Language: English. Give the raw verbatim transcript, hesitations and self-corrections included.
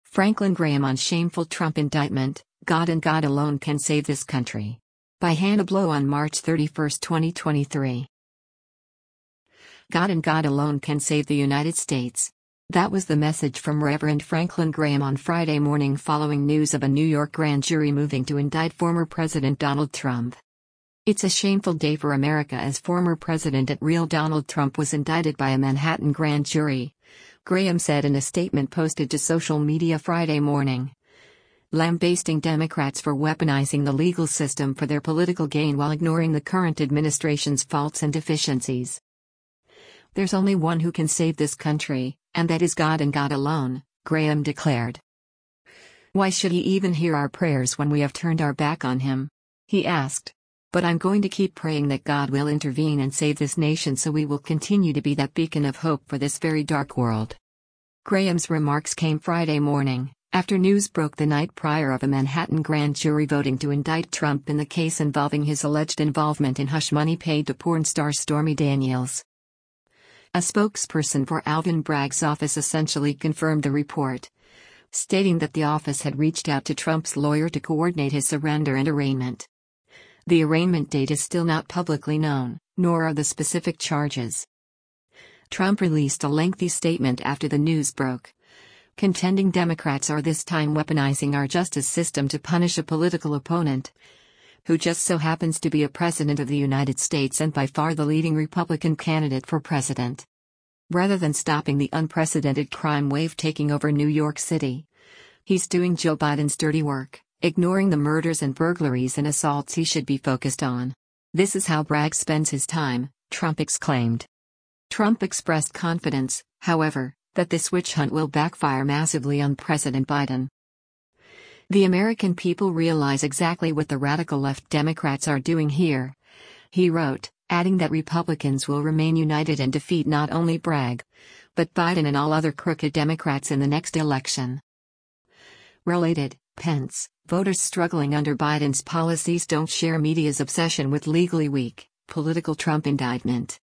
Franklin Graham on shameful Trump indictment, God and God alone can save this country. By Hannah Blow on March thirty-first, twenty twenty-three. God and God alone can save the United States. That was the message from Reverend Franklin Graham on Friday morning following news of a New York grand jury moving to indict former President Donald Trump. It's a shameful day for America as former President at real Donald Trump was indicted by a Manhattan grand jury, Graham said in a statement posted to social media Friday morning. Lambasting Democrats for weaponizing the legal system for their political gain while ignoring the current administration's faults and deficiencies. There's only one who can save this country, and that is God and God alone, Graham declared. Why should he even hear our prayers when we have turned our back on him? He asked. But I'm going to keep praying that God will intervene and save this nation so we will continue to be that beacon of hope for this very dark world. Graham's remarks came Friday morning, after news broke the night prior of a Manhattan grand jury voting to indict Trump in the case involving his alleged involvement in hush money paid to porn star Stormy Daniels. A spokesperson for Alvin Bragg's office essentially confirmed the report, stating that the office had reached out to Trump's lawyer to coordinate his surrender and arraignment. The arraignment date is still not publicly known, nor are the specific charges. Trump released a lengthy statement after the news broke, contending Democrats are this time weaponizing our justice system to punish a political opponent, who just so happens to be a president of the United States and by far the leading Republican candidate for president. Rather than stopping the unprecedented crime wave taking over New York City, he's doing Joe Biden's dirty work, ignoring the murders and burglaries and assaults he should be focused on. This is how Bragg spends his time, Trump exclaimed. Trump expressed confidence, however, that this witch hunt will backfire massively on President Biden. The American people realize exactly what the radical left Democrats are doing here, he wrote, adding that Republicans will remain united and defeat not only Bragg, but Biden and all other crooked Democrats in the next election. Related, Pence, voters struggling under Biden's policies don't share media's obsession with legally weak, political Trump indictment.